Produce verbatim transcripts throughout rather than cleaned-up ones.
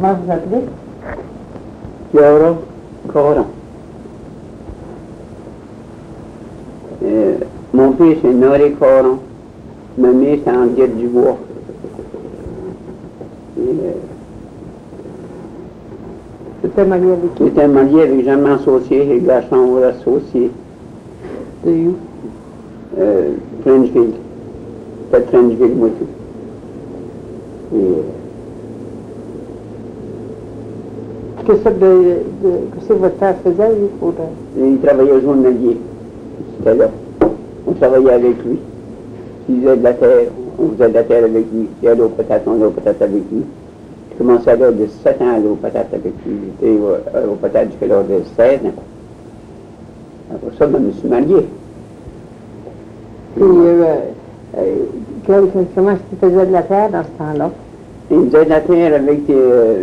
Comment vous appelez? Laura Coron. Euh, mon père, c'est Noré Coron. Ma mère, c'est Henriette Dubois. C'était marié avec qui? J'étais marié avec Jean associé et garçon associé. De où? Euh, Frenchville. C'était Frenchville, moi tout. Et, Qu'est-ce que, de, de, qu'est-ce que votre père faisait, lui, pour... et il travaillait journalier. C'était là. On travaillait avec lui. Il faisait de la terre. On faisait de la terre avec lui. Il allait aux patates, on allait aux patates avec lui. Je commençais à l'âge de sept ans à aller aux patates avec lui. J'étais aux, aux patates jusqu'à l'âge de seize ans. Après ça, je me suis marié. Puis, euh, euh, comment est-ce qu'il faisait de la terre dans ce temps-là? Il faisait de la terre avec, euh,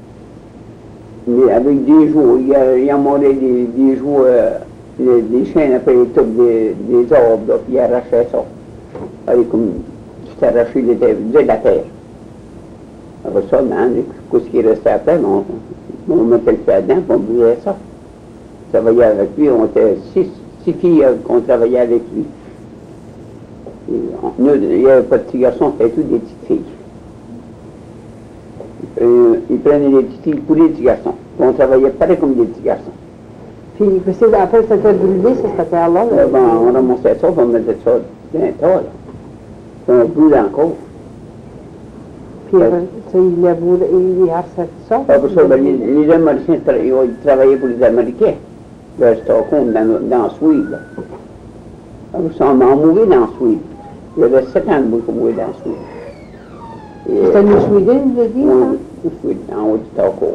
avec des joues. Il a, il a monté des, des joues, euh, des, des chaînes après les tubes des, des arbres, là, puis il arrachait ça. Avec comme, tu arraché de la terre. Après ça, ce qui restait après, on, on mettait le pied dedans, puis on bougeait ça. On travaillait avec lui, on était six, six filles qu'on travaillait avec lui. Et on, nous, il n'y avait pas de petits garçons, c'était tous des petites filles. Il prenait, il prenait des petites filles pour les petits garçons. Puis on travaillait pareil comme des petits garçons. Puis, après, c'était brûlé, cette terre-là? Euh, bon, on ramassait ça, puis on mettait ça dans un tas, là. Puis on brûlait encore. Puis, euh, il labourait, il harçait ça? Après ça, ben, les, les Américains, ils travaillaient pour les Américains. Là, à Stockholm, dans, dans la Suède. Après ça, on a mouru dans la Suède. Il y avait sept ans de bout qu'on mourait dans la Suède. C'était une Suède, vous avez dit, ça? Oui, Suède, en haut de Stockholm.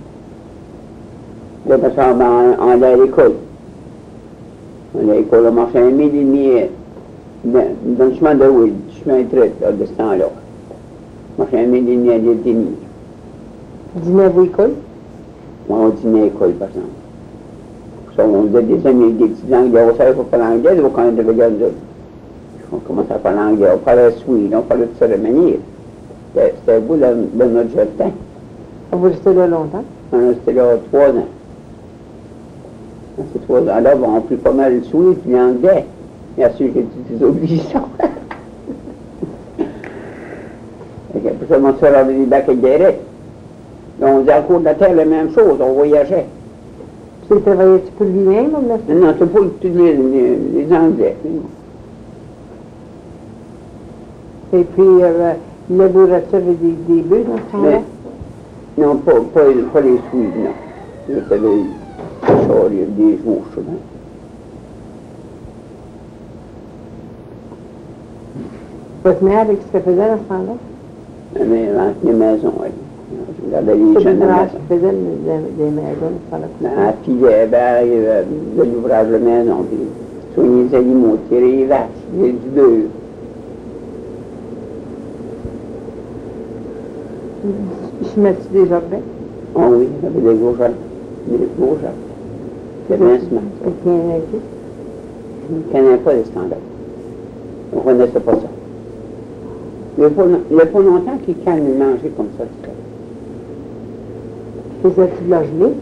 Là, après ça, ben, on allait à l'école. On allait à l'école, on marchait un mille et demi dans, dans le chemin de route, le chemin de traite, là, de ce temps-là. On marchait un mille et demi à l'Éthénie. Dîner à l'école? Moi, on dînait à l'école, par exemple. Ça, on faisait des amis avec des petits anglais, on savait pas parler anglais, donc quand on était regardé, on commençait à parler anglais, on parlait suisse, on parlait de ça de manière. C'était au bout de, de notre jeune temps. Vous restez là longtemps? On est resté là trois ans. Ces trois ans-là, bon, on a pris pas mal le suisse puis l'anglais. Bien sûr, j'ai toutes des obligations. Après ça, mon soeur avait des bacs à guérir. On faisait à cours de la terre la même chose, on voyageait. Vous travaillez-tu pour lui-même ou non? Non, c'est pas tous les, les, les Anglais. Et puis, euh, il labourait-tu avec des, des bœufs dans ce temps-là? Non, pas, pas, pas les Suisses, non. Il y avait des jouches, là. Votre mère, avec ce qu'elle faisait dans ce temps-là? La mère vend les maisons, elle. Je regardais les jeunes de la maison. Elle faisait des, des maisons dans ce temps-là? Elle pilait, ben, de l'ouvrage de maison, puis soigner les animaux, tirer les vaches, les bœufs. Je mets-tu des jardins? Oh oui, il y avait des gros jardins. Des gros jardins. C'était bien smart. Et qui en a qui? Je ne connais pas les standards. On ne connaissait pas ça. Il n'y a pas, il y a pas longtemps qu'ils calment manger comme ça. Faisais-tu de la gelée?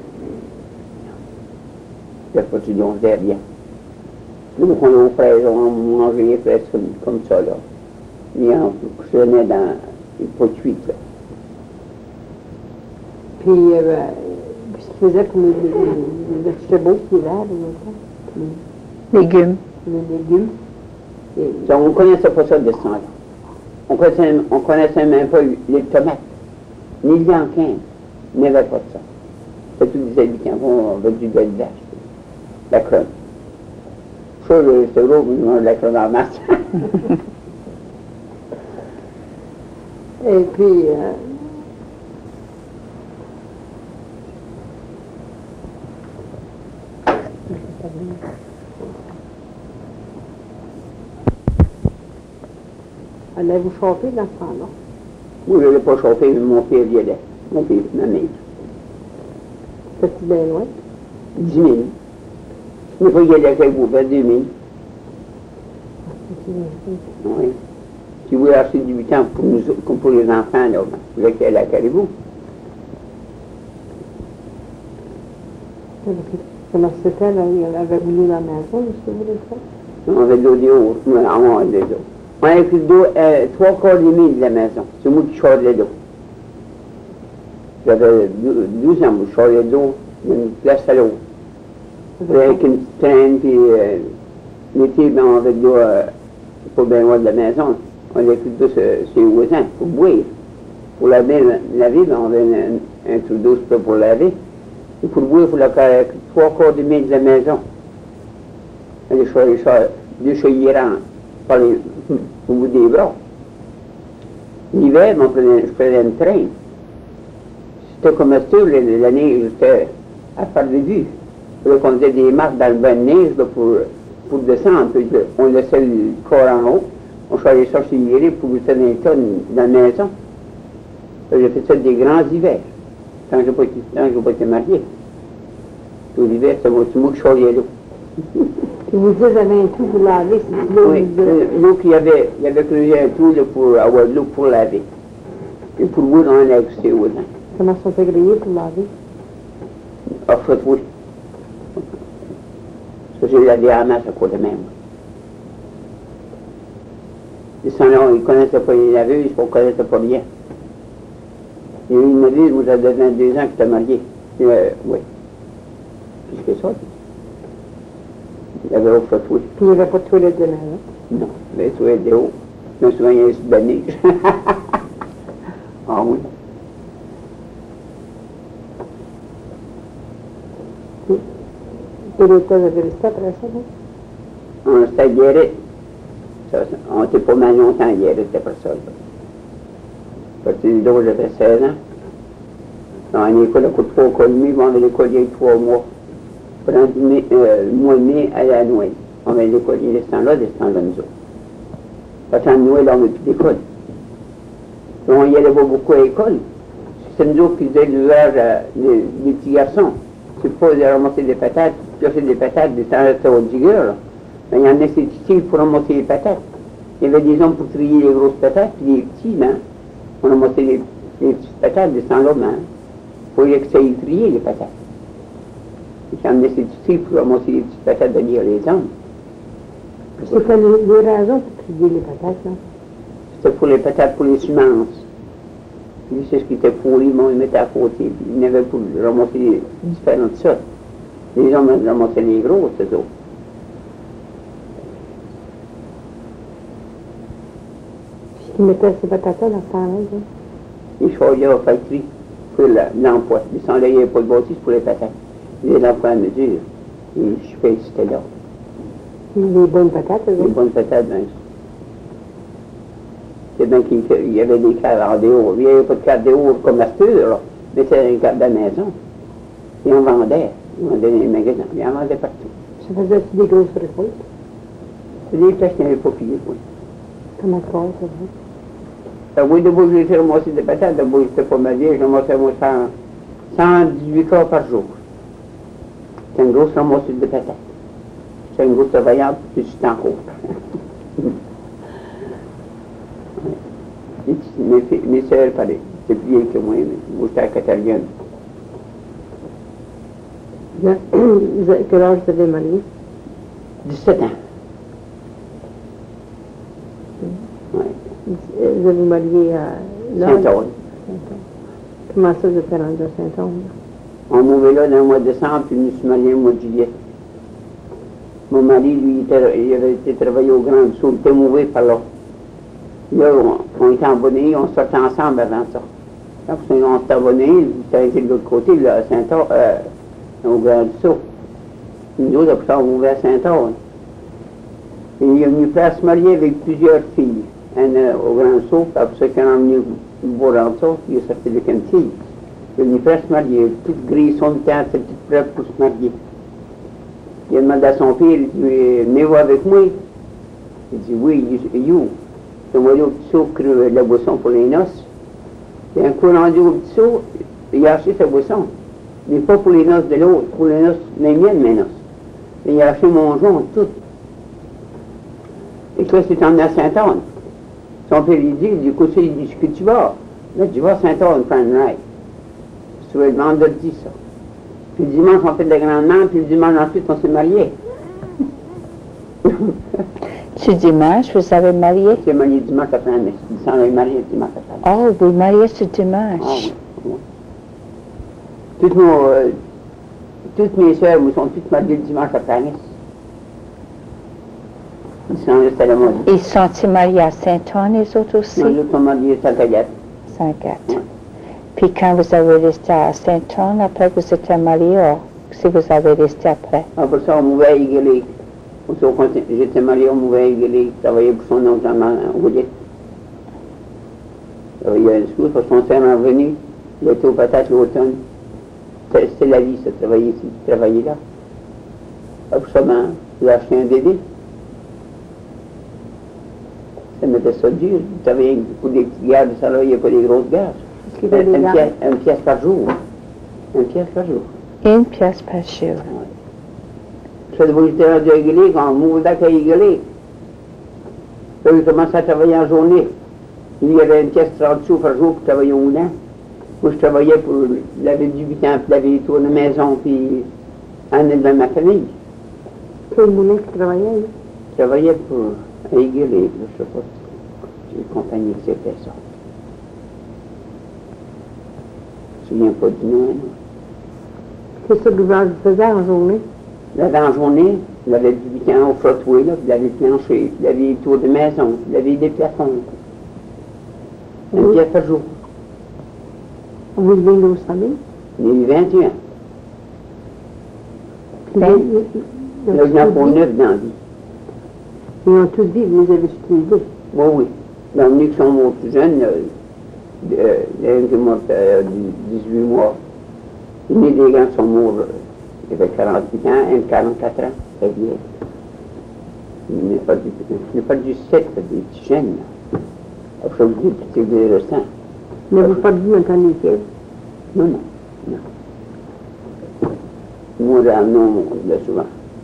Il n'y a pas de on faisait rien. Nous, quand on fraises, on mangeait les fraises comme, comme ça, là. Et on cuisinait dans les pots cuites, là. Puis, euh, qu'est-ce qu'ils faisaient pour les, les, les vegetables qu'ils avaient, les légumes? Les légumes. Et, ça, on ne connaissait pas ça de ce temps-là. On ne connaissait, on connaissait même pas les tomates, ni les enquins. Il n'y avait pas de ça. C'était tous des habitants, on avait du bel vache, la crème. Chose, c'est gros, vous mangez de la crème en masse. Et puis, euh, allez-vous chauffer dans ce temps-là? Moi, je n'allais pas chauffer, mais mon père y allait. Mon père, ma mère. C'est-tu bien loin? dix mille. Une fois, il y allait avec vous, vers deux mille. Oui. Si vous voulez acheter du temps pour, nous, comme pour les enfants, là, vous voulez qu'elle à Caribou. Comment c'était, là? Il avait voulu la maison, monsieur, vous le faites? On avait de l'eau dehors, on avait de l'eau. On avait pris de l'eau, euh, trois quarts et demi de la maison. C'est moi qui chargeais l'eau. J'avais douze ans, je chargeais l'eau, une place à l'eau. Avec une petite traîne, puis euh, l'été, ben, on avait de l'eau euh, pour bien loin de la maison. On avait pris de l'eau chez les voisins, pour boire. Pour laver, laver ben, on avait un, un trou d'eau pour laver. Et pour boire, il faut la trois quarts et demi de la maison. Les choses, deux chaudières par les, au bout des bras. L'hiver, je prenais une traîne. C'était comme ça, la neige était à part de vue. Là, on faisait des marques dans le bain de neige là, pour, pour descendre. Puis, là, on laissait le corps en haut. On allait chercher les pour jeter dans les tonnes dans la maison. J'ai fait ça des grands hivers, quand je n'ai pas, pas été marié. Tout l'hiver, c'est moi qui chargeais l'eau. Puis vous dites, vous avez un trou pour laver, c'est l'eau. Oui, l'eau qu'il y avait, il y avait creusé un trou là, pour avoir de l'eau pour laver. Et pour boire, on a accès aux dents. Comment sont fait griller pour laver? Ah, faut oui. Parce que j'ai la diamètre à côté même. Ils sont là, ils ne connaissaient pas les laveurs, ils ne connaissaient pas rien. Il y a eu une vie où j'avais vingt-deux ans que j'étais marié. Euh, oui. Plus que ça. Il y avait au fait, oui. Puis il n'y avait pas de toilette de maison? Non, les toilettes de haut. Je me souviens, il y a eu de la neige. Ah oui. Et l'état, vous avez resté après ça, non? On restait guéri. On n'était pas mal longtemps guéri, c'était pour ça. À partir de là, j'avais seize ans. Dans l'école, à coup de trois écoles, on avait l'école il y a trois mois. Pendant le, euh, le mois de mai, à la Noël. On avait l'école, il y a ce temps-là, de ce temps-là, nous autres. Pendant Noël, on n'avait plus d'école. On y allait pas beaucoup à l'école. C'est nous autres qui faisaient l'usage des, des petits garçons. C'est pas de ramasser des patates, piocher des patates, des temps au digger, là. Mais il y en a, c'est ici pour ramasser les patates. Il y avait des hommes pour trier les grosses patates, puis les petits, ben, on ramassait les, les petites patates de ce temps-là, ben, pour que ça y trier les patates. Il y en a, c'est ici pour ramasser les petites patates de lire les hommes. C'était les, les raisons pour trier les patates, là? C'était pour les patates, pour les semences. Lui, c'est ce qui était pourri, mais on le mettait à côté. Il n'avait pour ramasser les différentes sortes. Les hommes ramassaient les gros, c'est tout. Puis ils mettaient ces patates-là dans ce temps-là, là? Ils choisissaient à factory pour l'emploi. Ils s'en allaient pas de bâtisse pour les patates. Ils avaient l'emploi à mesure. Et je fais que c'était là. Les bonnes patates, eux Les autres? bonnes patates, ben, c'est bien qu'il y avait des cadres en dehors. Il n'y avait pas de cadres dehors comme la sture, là. Mais c'était un cadre de la maison. Et on vendait. On vendait dans les magasins. Et on vendait partout. Ça faisait des grosses récoltes? C'est des places qui n'avaient pas pillé, oui. Comment ça, c'est vrai? Ça, oui, d'abord, j'ai fait ramasser des patates. D'abord, j'étais pas marié. Je ramassais moi cent dix-huit heures par jour. C'est une grosse ramasseuse de patates. C'est une grosse travaillante, puis c'est en cours. Mes, filles, mes soeurs, pareil. C'est plus vieille que moi, mais moi, j'étais à Catalogne. Quel âge vous avez marié? dix-sept ans. Oui. Vous avez marié à... Saint-Anne. Comment ça, vous êtes rendu à Saint-Anne? On mouvait là dans le mois de décembre, puis je me suis marié au mois de juillet. Mon mari, lui, il, était, il avait été travaillé au Grand Sud, il était mouvé par là. Là, on, on était en Bonnie, on sortait ensemble avant ça. Donc, on s'était abonnés, ça a été de l'autre côté, là, à Saint-Anne, euh, au Grand Sud. Nous autres, après ça, on mouvait à Saint-Anne. Et il est venu faire se marier avec plusieurs filles. Un euh, au Grand Sud, après ça, quand on est venu voir en ça, il est sorti avec une fille. Il est venu faire se marier, toute grise, son temps, c'était toute prête pour se marier. Il a demandé à son père, il dit, venez-vous avec moi? Il dit, oui, il dit, you. Il m'a dit au petit seau de la boisson pour les noces. Et un coup rendu au petit seau, il a acheté sa boisson. Mais pas pour les noces de l'autre, pour les noces, les miennes, mes noces. Et il a acheté mon jonc, tout. Et toi, c'est emmené à Saint-Anne. Son père lui dit, du coup, il dit, ce que tu vas? Là, tu vas à Saint-Anne prendre une ride. Tu vas le vendredi, ça. Puis le dimanche, on fait de l'agrandement, puis le dimanche ensuite, on s'est mariés. Ce dimanche, vous avez marié? On s'est marié dimanche après la messe. On s'est marié dimanche après la messe. Oh, vous mariez ce dimanche? Ah, oui, oui. Toutes, nos, euh, toutes mes soeurs nous sont toutes mariées le dimanche après la messe. Ils sont restés à la mode. Ils sont-ils mariés à Saint-Anne, les autres aussi? Non, les autres sont mariés à Saint-Agathe. Saint-Agathe. Ouais. Puis quand vous avez resté à Saint-Anne, après vous étiez marié, ou si vous avez resté après? Après ça, on mouvait à Iguelé. J'étais marié, on mouvait à Iguelé. Je travaillais pour son oncle en Roulet. Je travaillais à une parce que son frère est revenu. Il était aux patates l'automne. C'était la vie, ça, travailler ici, travailler là. Après ça, ben, j'ai acheté un bébé. Ça m'était ça dur. Je travaillais pour des petites gares de salaire, il n'y a pas des grosses gares. Qu'est-ce qu'il y a des Une gares? pièce, une pièce par jour. Une pièce par jour. Une pièce par jour. Je j'étais rendu à Iguelé, quand on mouvait à Iguelé. Là, j'ai commencé à travailler en journée. Il y avait une pièce trente sous par jour pour travailler au moulin. Moi, je travaillais pour laver du butin, puis laver les tours de maison, puis en élevant ma famille. Quel moulin qui travaillait, là? Je travaillais pour à Iguelé, là, je sais pas. C'est une compagnie qui c'était ça. Je ne me souviens pas du nom, non. C'est ça que l'ouvrage faisait en journée? Laver en journée, laver du butin au frottoir, là, puis laver le plancher, puis laver les tours de maison, puis laver des plafonds. Une Oui. pièce par jour. Vous vivez là au Saint-Denis? J'ai eu vingt et un. Puis Ben, ils- ils- ils Là, ont je n'en tous pour dit- neuf dans la vie. Ils ont tous dit, vous les avez utilisés. Oui, oui. Dans le qui sont morts plus jeunes, euh, euh, il y en a un qui est mort à dix-huit mois. Il y en a des gars qui sont morts, euh, il avait quarante-huit ans, un de quarante-quatre ans, très bien. Il n'est pas du, il n'est pas du sept, des petits jeunes. Là. Après, vous dites que c'est des restants. Mais vous pas dit maintenant lesquels? Non, non, non. Moi, j'ai amené au monde, là, souvent.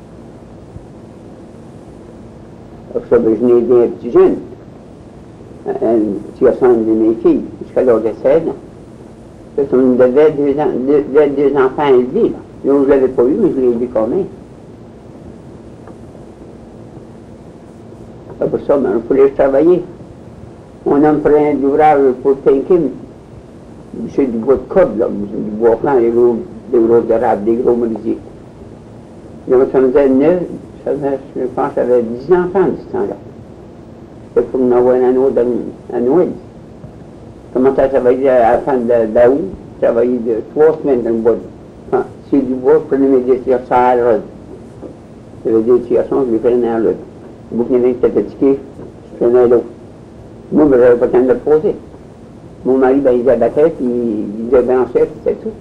Après ça, ben, je n'ai aidé un petit jeune, un petit garçon de mes filles, jusqu'à l'âge de seize ans. Ça, ça me devait deux, ans, deux, deux, deux enfants élevés, là. Là, je ne l'avais pas eu, mais je l'ai élevé quand même. Après ça, ben, il fallait travailler. Mon homme prenait de l'ouvrage pour Pinkin. C'est du bois de corde, là, du bois blanc, des gros, des gros érables, des gros merisiers. Là, ça me faisait neuf, ça faisait, je pense que j'avais dix enfants de ce temps-là. C'était pour nous avoir un autre à Noël. J'ai commencé à travailler à la fin d'août, j'ai travaillé de trois semaines dans le bois. Enfin, c'est du bois, je prenais mes détirations à la rode. J'avais des détirations, je les prenais à la rode. Le bout qu'il y en avait qui était fatigué, je prenais l'autre. Moi, je n'avais pas le temps de le poser. Mon mari, ben, il abattait, puis il disait brancher, puis c'est tout.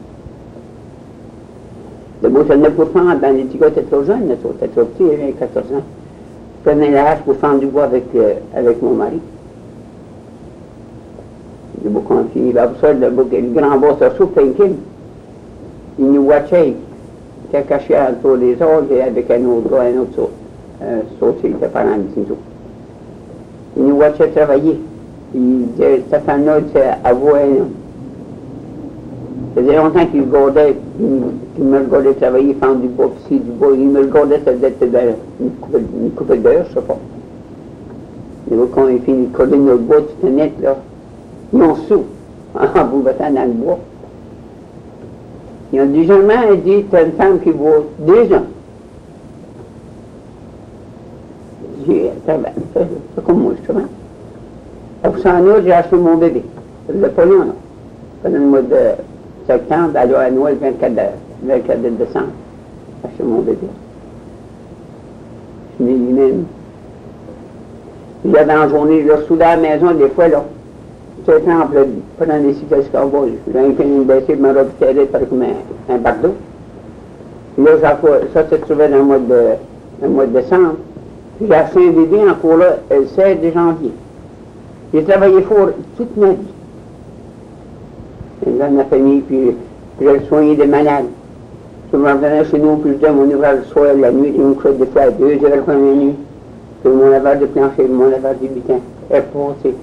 Le beau, c'est neuf pour cent, ben, les petits gars étaient trop jeunes, c'était trop petit, il avait quatorze ans. Je prenais la hache pour fendre du bois avec, euh, avec mon mari. Le beau, quand il va pour ça, le, beau, le grand boss a souffle, Pinkin. Il nous watchait, il était caché autour des autres, et avec un autre gars, un autre saut. Un saut, il était parent d'ici, tout. Il nous watchait travailler. Il disait, cette femme-là, il disait, avouez, ça faisait longtemps qu'il regardait, qu'il me regardait travailler, fendre du bois, puis du bois. Il me regardait, ça devait être une coupe, une coupe d'heure, je sais pas. Et quand il finit de coller notre bois, tout net, là, ils ont sous, en bouvettant dans le bois. Ils ont dit, jamais, il dit, t'as une femme qui boit deux ans. J'ai dit, c'est comme moi, justement. Après ça, en août, j'ai acheté mon bébé. Le pognon, là. Pendant le mois de septembre, alors à Noël, vingt-quatre décembre, j'ai acheté mon bébé. Je suis né lui-même. J'avais en journée, je soudais à la maison, des fois, là. Tout le temps, pendant les cycles escargots, j'ai un peu une baissée, je me repérais par comme un, un bardeau. Là, ça se trouvait dans le mois de, dans le mois de décembre. J'ai acheté un bébé encore là, le seize janvier. J'ai travaillé fort toute ma vie. Dans ma famille, puis, puis je soignais des malades. Je me revenais chez nous, puis je disais mon ouvrage le soir, la nuit, je me couchais des fois à deux heures la première nuit. Puis mon lavage de plancher, mon lavage de butin, est passé.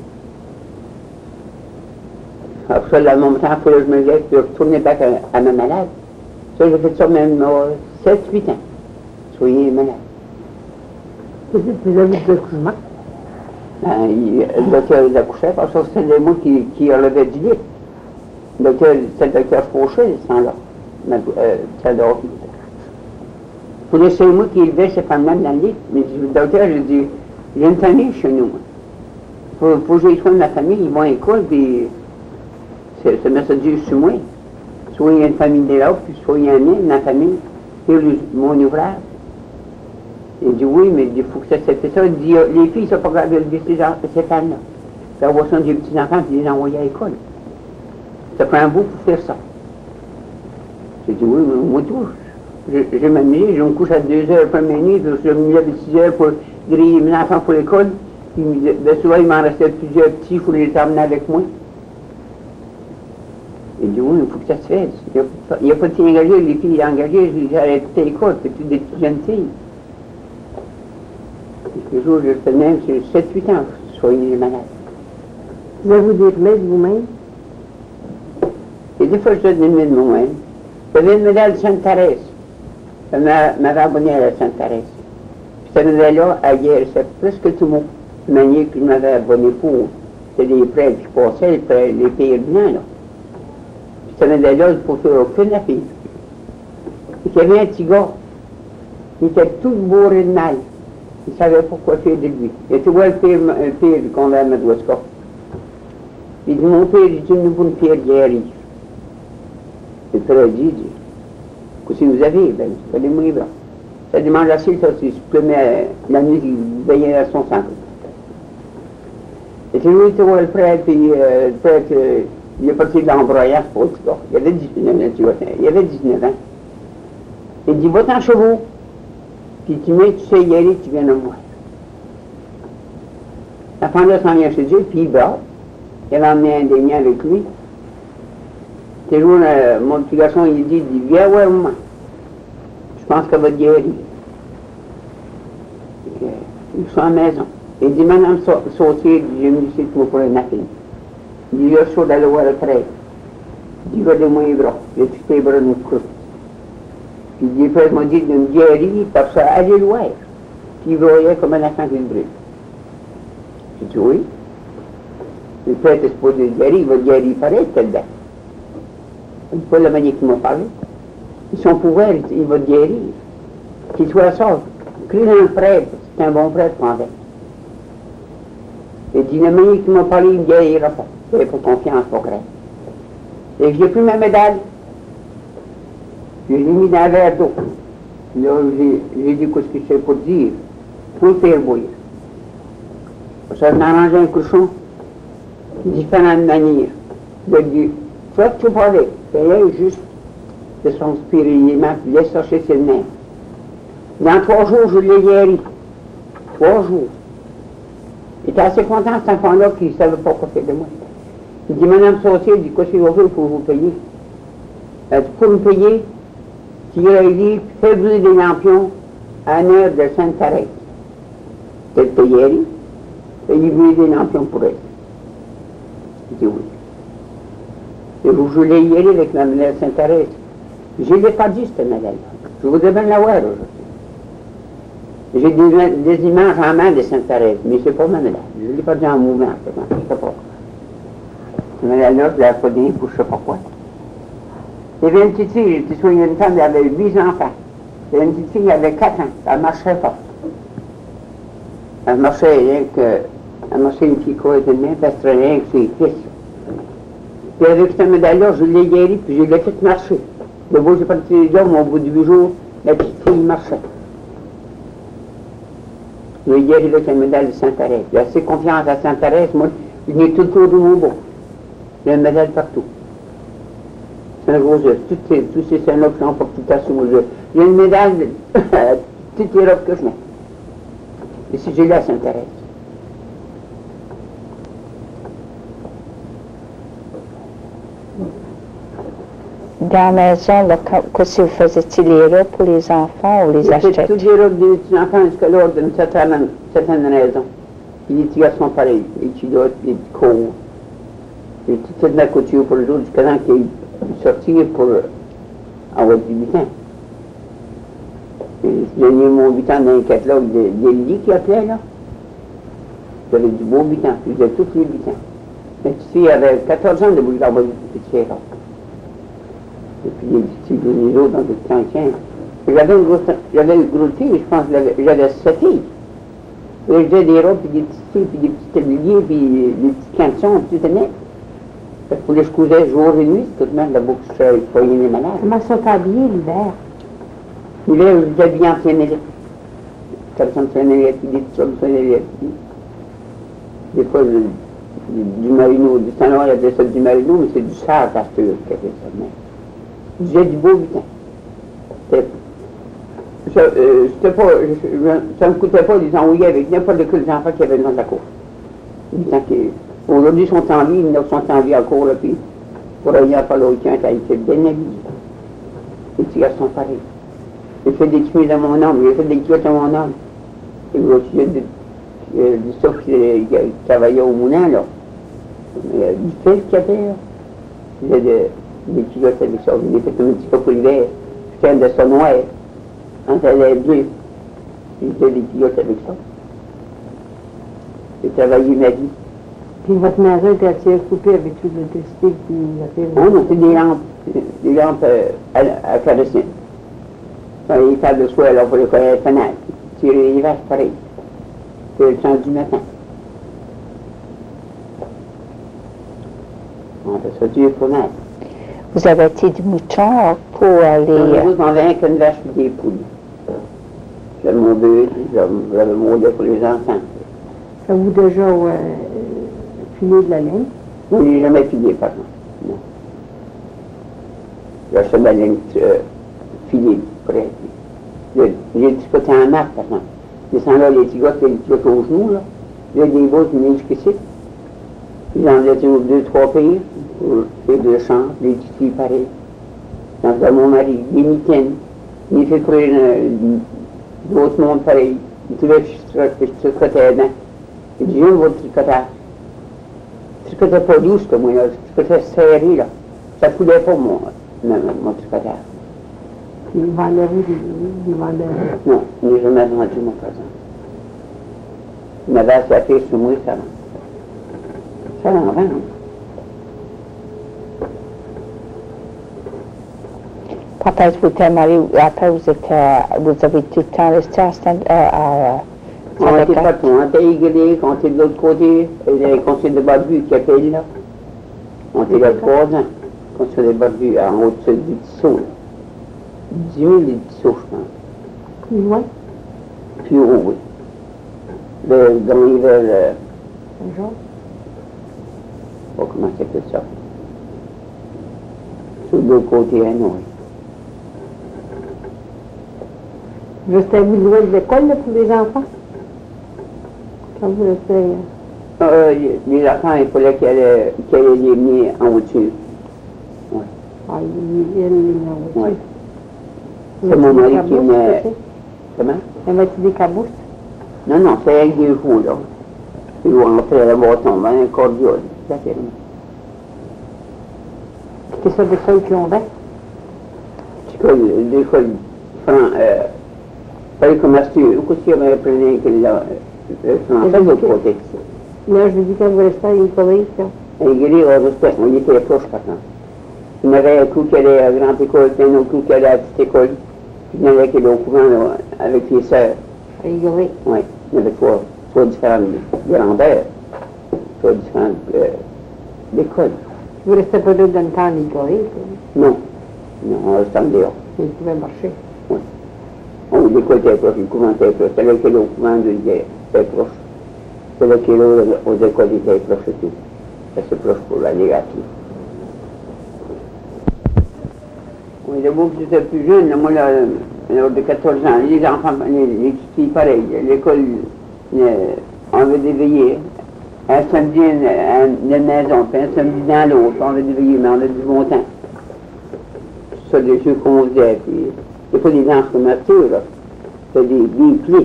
Après ça, là, mon temps, il fallait que je me lève, puis je retournais back à, à ma malade. Ça, j'ai fait ça même euh, sept huit ans. Soigner malade. Qu'est-ce que vous avez de accouchement? Ben, il, le docteur les accouchait, parce que c'était moi qui, qui relevais du lit. Le docteur, c'est le docteur Fauché, ce temps-là. Euh, c'est le Pour laisser moi qui élevait ces femmes-là dans le lit. Mais le docteur, j'ai dit, j'ai une famille chez nous. Il faut, faut que j'ai soin de ma famille, ils vont à l'école, puis ça me dit sur moi. Soit il y a une famille de là, puis soit il y a un mien, ma famille, et mon ouvrage. Il dit oui, mais il faut que ça se fait ça. Il dit, les filles ne sont pas capables d'élever ces, ces femmes-là. Faire voir ça des petits-enfants, puis les envoyer à l'école. Ça prend un bout pour faire ça. J'ai dit oui, mais moi tout. Je, je m'amuse, je me couche à deux heures la première nuit, puis je me lève à six heures pour griller mes enfants pour l'école. Puis de soir, il m'en restait plusieurs petits, il faut les emmener avec moi. Il dit oui, il faut que ça se fasse. Il n'y a, a pas de filles engagées, les filles engagées, j'ai arrêté à l'école, c'est toutes des petites jeunes filles. Le jour où je tenais même, c'est sept huit ans, soigner les malades. Vous avez des remèdes vous-même? Et des fois, je donne des remèdes moi-même. J'avais une médaille de Sainte-Thérèse. Elle m'avait abonné à la Sainte-Thérèse. Puis cette médaille-là, elle guérissait presque tout le monde. De manière que je m'avais abonné pour. C'était des prêtres qui passaient, les, prêtres, les pays blancs, là. Puis cette médaille-là, je ne pouvais faire aucune affaire. Et qu'il y avait un petit gars. Il était tout bourré de mal. Il ne savait pas quoi faire de lui. Il était ouais, le pire, le pire qu'on avait à Madagascar. Il dit, mon père, il dit, nous pour une pierre guérie. Le père a dit, il dit, qu'est-ce que vous avez? Ben, c'est pas des mouillés blancs. Ça demande assez, ça, si je pleumais la nuit, il veillait à son sang. Et puis lui, il était voir le prêtre, puis euh, le prêtre, euh, il est parti de l'embroyage pour le gars. Il avait dix-neuf ans. Il avait dix-neuf ans. Il dit, va-t'en chez vous. Puis tu mets, tu sais y aller, tu viens de moi. La femme là s'en vient chez Dieu, puis il bat. Il avait emmené un des miens avec lui. C'est jour, euh, mon petit garçon, il dit, il dit, viens voir moi. Je pense qu'elle va te guérir. Ils sont à la maison. Il dit, madame Sautier, j'ai mis ici pour pour une affaire. Il dit, il y a chaud d'aller voir le prêtre. Il dit, va de moi les bras. Il a tout les bras de notre coupe. Puis le prêtre m'a dit de me guérir, parce que allez le voir. Puis il voyait comme un enfant qui le brûle. J'ai dit, oui. Le prêtre est supposé le guérir, il va le guérir pareil, tel date. C'est pas la manière qu'il m'a parlé. Son pouvoir, il va te guérir. Qu'il soit sort. Crie dans le prêtre, c'est un bon prêtre quand même. Il dit, la manière qu'il m'a parlé, il ne guérira pas. Il n'avait pas confiance, pas craindre. Et j'ai pris ma médaille. Je l'ai mis dans un verre d'eau. Là, j'ai dit ce que c'est pour dire. Pour le faire bouillir. Ça m'a arrangé un cochon. Différentes manières. Je lui ai dit, soit tu parlais, fais-le juste de son spirituellement, puis laisse chercher ses mains. Dans trois jours, je l'ai guéri. Trois jours. Il était assez content, cet enfant-là, qui ne savait pas quoi faire de moi. Il dit, madame Sautier, il dit, qu'est-ce qu'il va faire pour vous payer? Elle dit, pour me payer, tu iras dit, fais brûler des lampions à une heure de Sainte-Thérèse. C'est le payer, et il brûler des lampions pour elle. Il dit oui. Et vous, je l'ai guéri avec la médaille de Sainte-Thérèse. Je ne l'ai pas dit, cette médaille. Je voudrais bien l'avoir aujourd'hui. J'ai des, des images en main de Sainte-Thérèse, mais ce n'est pas ma médaille. Je ne l'ai pas dit en mouvement, je ne sais pas. La médaille-là, je l'ai pas dit pour je ne sais pas quoi. Il y avait une petite fille, j'étais soignée une femme, elle avait huit enfants. Il y avait une petite fille, elle avait quatre ans, elle marchait pas. Elle marchait rien que, elle marchait une petite croix de main, parce qu'elle rien que ses fils. Puis avec cette médaille-là, je l'ai guérie, puis je l'ai fait marcher. Le beau, j'ai parti les hommes, au bout de huit jours, la petite fille marchait. Je l'ai guérie avec la médaille de Sainte-Thérèse. J'ai assez confiance à Sainte-Thérèse, moi, je n'ai tout autour de mon beau. J'ai une médaille partout. C'est un gros œuf. Tous ces seins-là qui sont pas tout à sur mes œufs. J'ai une médaille de toutes les robes que je mets. Et si j'ai là, Sainte-Thérèse. Dans la maison, là, qu'est-ce que vous faisiez les robes pour les enfants ou les acheter? Toutes les robes des petits enfants jusqu'à l'ordre d'une certaine, certaine raison. Les petits garçons pareils, les culottes, les petits cours. Et toute la couture pour les autres jusqu'à temps qu'ils sortent pour avoir dix-huit ans. J'ai eu mon huit ans dans un catalogue de, de lits qui appelait, là. J'avais du beau huit ans, puis j'ai tous les huit ans. Ma petite fille avait quatorze ans de bouger d'avoir des petits chéras. Et puis les petits, les autres dans des quinze. J'avais une grosse, j'avais une grosse fille, je pense que j'avais sept filles. Et j'ai des robes, puis des petites filles, puis des petits tabliers, puis des petits caleçons, tout est net. Parce que je cousais jour et nuit, tout le monde, la bouche, il faut y aller malade. Comment sont habillés l'hiver? L'hiver, je habillé en flanellette. Caleçon de flanellette, puis des petits robes de flanellette. Des fois, je, du, du marino, du salon, il appelait ça du marino, mais c'est du sable pasteur qui appelait ça. J'ai du beau huit ans. Ça, euh, pas, je, je, ça ne me coûtait pas de les envoyer avec n'importe quel enfant qui avait dans la cour. Aujourd'hui, ils sont en vie, ils sont en vie à cour, là, puis pour aller à Palo Week-end, ça a été bien habillé. Les petits garçons pareils. J'ai fait des chemises à mon homme, j'ai fait des culottes à mon homme. Et aussi, il y a des, euh, des saufs qui, qui travaillaient au moulin, là. Il y a du fil qu'il y avait, là. Il y a des, des culottes avec ça, j'ai fait un petit peu pour l'hiver. J'étais de ça noir. Quand elle est bleue, j'ai fait des culottes avec ça. J'ai travaillé ma vie. Puis votre maison était assez coupée avec toute l'électricité qui a fait... Non, non, c'est des lampes, des lampes euh, à, à carotène. Dans les tables de soie, alors pour les coller les fenêtres. Tirer les vaches, pareil. C'est le temps du matin. On fait ça Dieu pour naître. Vous avez été du mouton pour aller... Nous, on avait qu'une vache et des poules. J'avais mon bœuf, j'avais mon lait pour les enfants. Avez-vous déjà euh, filé de la laine? Non, je n'ai jamais filé, par contre. Non. J'achète de la laine euh, filée, près. J'ai des petits côtés en marque, par exemple. Je descends là, les petits gars, les petits gars aux genoux, là. J'ai des bouts qui venaient jusqu'ici. Puis j'en ai toujours deux, trois pays, pour faire deux champs, des petites filles pareilles. J'en ai mon mari, des mitaines. Il fait courir d'autres mondes pareils. Il trouvait que je tricotais dedans. Il dit, j'aime votre tricotage. Je tricotais pas douce comme moi, là. Je tricotais serré, là. Ça ne coulait pas, mon, mon, mon tricotage. Ils vendaient vous, ils vendaient... Non, il n'a jamais vendu mon présent. Il m'avait assez à faire sur moi, ça va. Ça l'en vend. Papa, vous êtes marié, après vous, êtes, vous avez tout le temps resté à Stand... à... On était partout, on était égalés, on était de l'autre côté, il y a un conseil de Barbue qui appelle là. On était là trois ans, conseil de Barbue, en haut de du Tissot. dix mille Tissot, je pense. Plus loin? Plus haut, oui. Le, dans l'hiver, euh, Bonjour. je ne sais pas comment c'était ça. Sur l'autre côté, à Noël. Restez-vous loin de l'école là, pour les enfants? Quand vous restez... Euh, les enfants, il fallait qu'elle allait les mener en voiture. Ouais. Ah, ils viennent en voiture. C'est mon mari qui venait... Comment? Elle m'a-tu des cabousses? Non, non, c'est avec des roues, là. Ils vont entrer à la bâton, un cordial. C'est ça l'école qui ont fait? L'école euh, pas les commerciaux, ou qu'est-ce qu'il y avait appris que le français de l'autre côté. Là, je vous dis, quand vous restez à une collège, là. Et Guéry, on restait, on était proches, par contre. Il y en avait un coup qui allait à la grande école, puis un autre coup qui allait à la petite école. Puis il y en avait qui allaient au courant, là, avec les sœurs. À Igoré. Oui, il y avait trois, trois différentes grandeurs, trois différentes euh, écoles. Vous restez pas là dans le temps à l'Igoré? Non, non, on restait en dehors. Ils pouvaient marcher. Oui. Oh, l'école était proche, le courant était proche. C'est là que le courant était proche. C'est là que aux écoles étaient proches et tout. C'est proche pour aller à tout. Oui, d'abord, j'étais plus jeune, moi, là, de quatorze ans, les enfants, les, les filles, pareil, l'école, on veut déveiller. Un samedi, à une maison, puis un samedi dans l'autre, on veut déveiller, mais on a du bon temps. C'est ça, des jeux qu'on faisait, puis c'est pas des danses commerciaux, là. C'est des, des clés.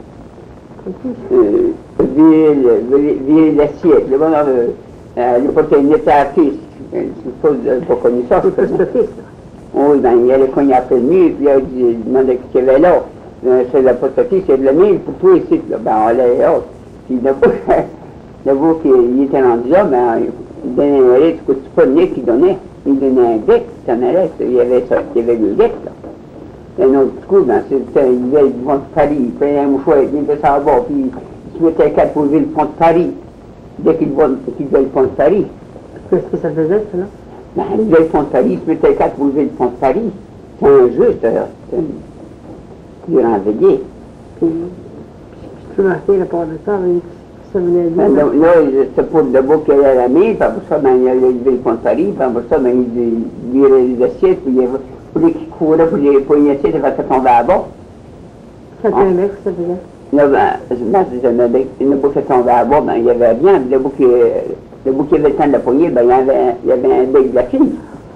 Euh, virer virer l'assiette. Là, voilà, euh, à l'époque, il y a une état à fils. Je ne sais pas, pas connu ça. C'est pas ce fils, là. Oui, ben, il allait cogner après le mur, puis là, il demandait ce qu'il y avait là. Euh, c'est la poste office, c'est de la mille pour toi ici. Là. Ben, on allait là. Puis d'abord qu'il était rendu là, ben, il donnait un lait, tu pas le nez qu'il donnait. Il donnait un bec, tu en allais, il y avait ça, il y avait le bec, là. Un autre coup, ben, c'était, il y avait le pont de Paris, il prenait un mouchoir, il était sur le bord, puis il se mettait quatre pour lever le pont de Paris. Dès qu'il voit qu'il faisait le pont de Paris. Qu'est-ce que ça faisait, ça, là? Ben, il faisait le pont de Paris, il se mettait quatre pour lever le pont de Paris. C'est un jeu, ça, là. C'est durant la veillée. Puis, tu marquais la part de ça, avec ça venait de Ben, là, là, c'est pour le beau qu'il allait à la mine, puis après ça, ben, il allait lever le pont de Paris, puis après ça, ben, il virait les assiettes, puis il voulait qu'il courait pour les, pour les assiettes, il va tomber à bas. Ça fait un mec, ça faisait. Là, ben, ben c'est un bec, le beau qui tombait à bas, ben, il y avait rien, le beau qui, le beau qui avait le temps de la poignée, ben, il y avait, il y avait un bec de la fille.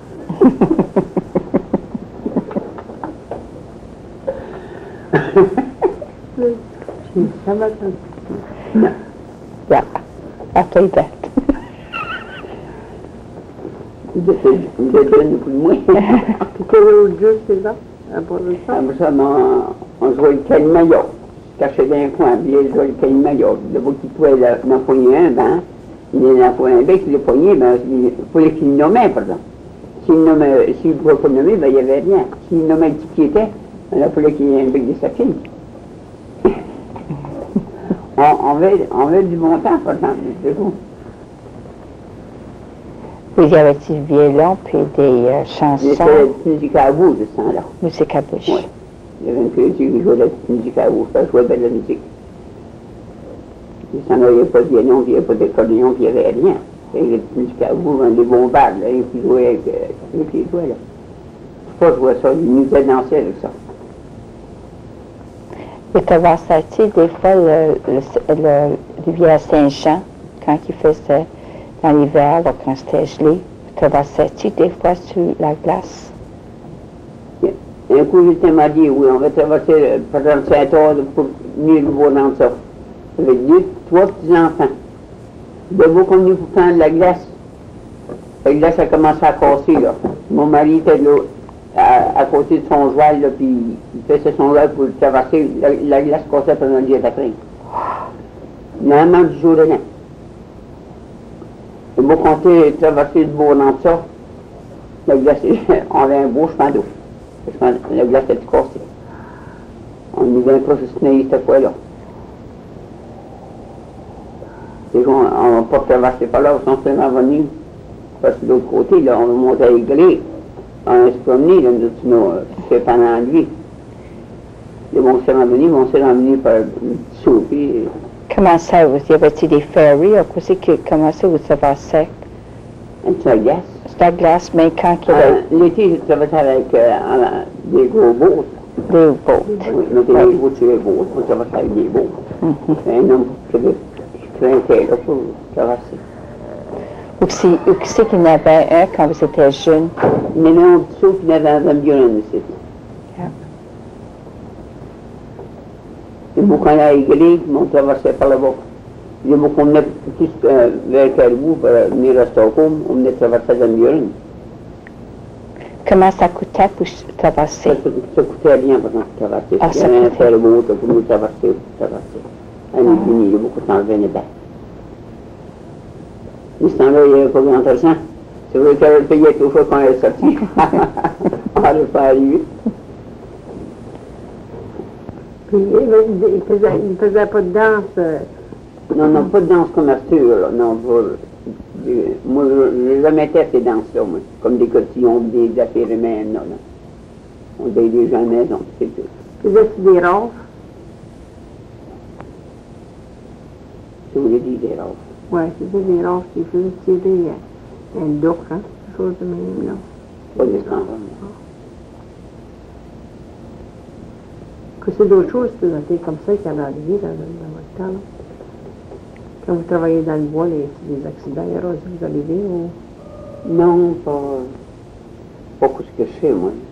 Ça va, ça. Yeah, I played that. Il était, il était jeune plus moins. Puis quel autre jeu, c'est ça? À part de ça? Après ça, on, on jouait le calimaillot. Cachait dans un coin, puis il jouait le calimaillot. Le beau qui pouvait l'en poigner un, ben, il en poignait un bec, il le poignait, ben, il fallait qu'il le nommait, par exemple. S'il ne pouvait pas le nommer, ben, il n'y avait rien. S'il nommait qui qui était, ben, il fallait qu'il y ait un bec de sa fille. on, on, veut, on veut du bon temps, par exemple, c'est tout. Puis il y avait du violon, puis des euh, chansons. Il y avait la musique à bout de ce temps-là. Musique à bouche. Oui. Il y avait une fille qui jouait la musique à bout, ça jouait de la musique. Il s'en avait pas de violon, il n'y avait pas d'accordéon, il n'y avait rien. Il y avait la musique à bout, des bombardes, là, et puis jouait avec, avec les doigts, là. Je ne sais pas jouer ça, il nous a dansé avec ça. Et tu vas sortir des fois le, le, le, le rivière Saint-Jean, quand il faisait dans l'hiver, là, quand c'était gelé, tu vas sortir des fois sur la glace. Un coup, j'étais marié, oui, on va traverser, par exemple, Saint-Aude pour venir nous voir dans ça. Avec deux, trois petits-enfants. Debout qu'on venait pour prendre la glace. La glace a commencé à casser, là. Mon mari était là, à, à côté de son joie, là, puis il faisait son joie pour traverser. La, la glace cassait pendant le jour d'après. Normalement, du jour de l'an. Et moi, quand j'ai traversé le bourg dans ça, la glace, on avait un beau chemin d'eau. La glace était cassée. On nous avait pas soutenu cette fois-là. Et on n'a pas traversé par là, on s'est revenu. Parce que de l'autre côté, là, on montait à l'Aiglé. On s'est promené, là, nous autres, c'est pendant la nuit. Et on s'est revenu, on s'est revenu par le petit saut. Comment ça, vous y avait-il des ferries, ou quoi c'est que, comment ça, vous savez sec? Un petit glace. C'est la glace, mais quand il y avait... Euh, L'été, je traversais avec euh, des gros boats. Des boats. Oui, on mettait des boats sur les boats, on traversait avec des boats. Mm-hmm. C'est un homme qui craquait là pour traverser. Ou qui ou qui c'est qu'il y en avait un quand vous étiez jeune? Il y en avait un petit saut, puis il y avait un violon ici. Et beaucoup on a égalé, on traversait par là-bas. Et beaucoup on venait plus euh, vers Caribou, pour venir à Stockholm, on venait traverser dans le violon. Comment ça coûtait pour traverser? Ça, ça, ça coûtait rien pour nous traverser. Ah, il y ça avait un coûtait. ferry-boat pour nous traverser, pour traverser. À nous finir, il y a beaucoup de temps de dedans. Mais ce temps-là, il n'y avait pas grand argent. C'est vrai qu'elle avait payé tout fois quand elle est sortie. On n'allait pas arriver. Puis il ne faisait, il faisait pas de danse. Euh, Non, non, pas de danse commerciale, là. Non, pour, de, moi, je n'ai jamais fait ces danses-là, moi. Comme des cotillons, des affaires humaines, là. là. On dit des gens à la maison, c'est tout. faisait-tu des roses? Si vous voulez dire des roses. Oui, c'était des roses qui faisaient tirer euh, un doc, hein, quelque chose de même, là. Pas des roses. Que c'est d'autres choses que c'était comme ça qui avaient arrivé dans, dans votre temps, là. Quand vous travaillez dans le bois, les, les accidents, les roses, vous arrivez ou... Non, pas... Pas ce que je sais, moi.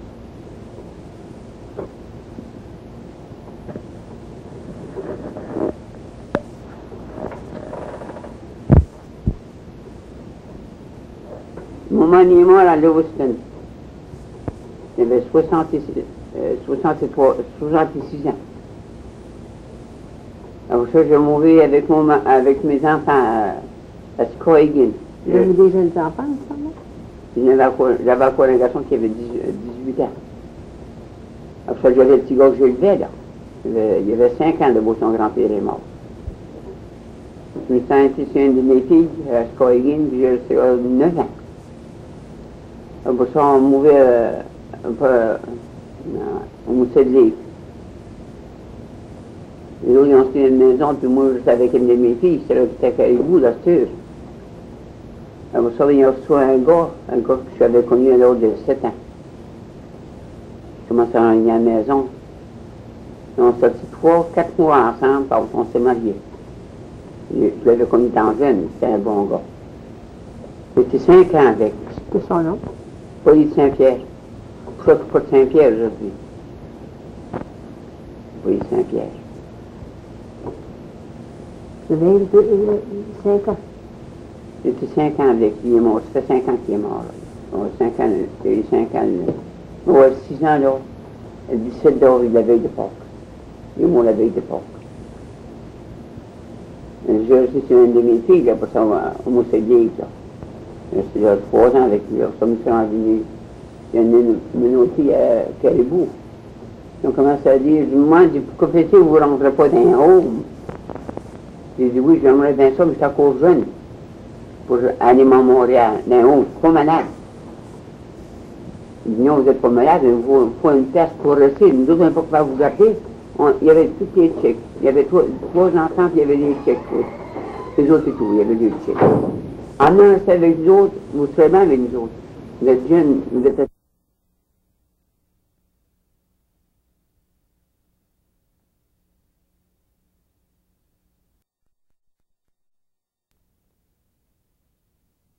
Mon mari est mort à Lewiston. J'avais soixante-six, euh, soixante-trois, soixante-six ans. Alors ça, je mourrai avec, mon, avec mes enfants à, à Skowhegan. Vous avez des jeunes enfants, ensemble? J'avais encore, j'avais encore un garçon qui avait dix-huit ans. Alors ça, j'avais le petit gars que j'élevais, là. Il y avait, il y avait cinq ans de beau, son grand-père est mort. Je me suis inscrit sur une de mes filles à Skowhegan, puis j'ai resté neuf ans. Alors pour ça, on mourrait euh, un peu euh, au Mousset de Lake. Les autres, ils ont acheté une maison, puis moi, j'étais avec une de mes filles, c'est là qui était à Caribou, là, c'est sûr. Alors ça, il y a reçu un gars, un gars que j'avais connu à l'autre de sept ans. Je commençais à aller à la maison. Ils ont sorti trois, quatre mois ensemble, parce qu'on s'est mariés. Je l'avais connu tant jeune, c'était un bon gars. J'étais cinq ans avec. C'est son nom? Paul de Saint-Pierre. Je crois que pas de Saint-Pierre aujourd'hui. Paul de Saint-Pierre. Vous avez cinq ans? J'étais cinq ans avec lui, il est mort. Ça fait cinq ans qu'il est mort. Là. cinq ans, il a eu cinq ans. Là. Ouais, six ans, là. Le dix-sept d'avril, la veille de Pâques. Il est mort la veille de Pâques. J'ai resté sur une de mes filles, là, pour ça, au Mousset de Lake, là. J'étais là trois ans avec lui. Ça me fait envie. Il y a une minorité à Caribou. Ils ont commencé à dire, je me demande, pourquoi faites-vous, vous ne rentrez pas dans un home? J'ai dit, oui, j'aimerais bien ça, mais je suis encore jeune pour aller à Montréal, dans un home, je suis pas malade. Il dit, non, vous n'êtes pas malade, il vous faut une place pour rester. Nous autres, on ne peut pas vous garder. On, il y avait tous les chèques. Il y avait trois, trois enfants, puis il y avait des chèques. Les autres et tout, il y avait deux chèques. En un, c'est avec nous autres, vous serez bien avec nous autres. Vous êtes jeunes, vous êtes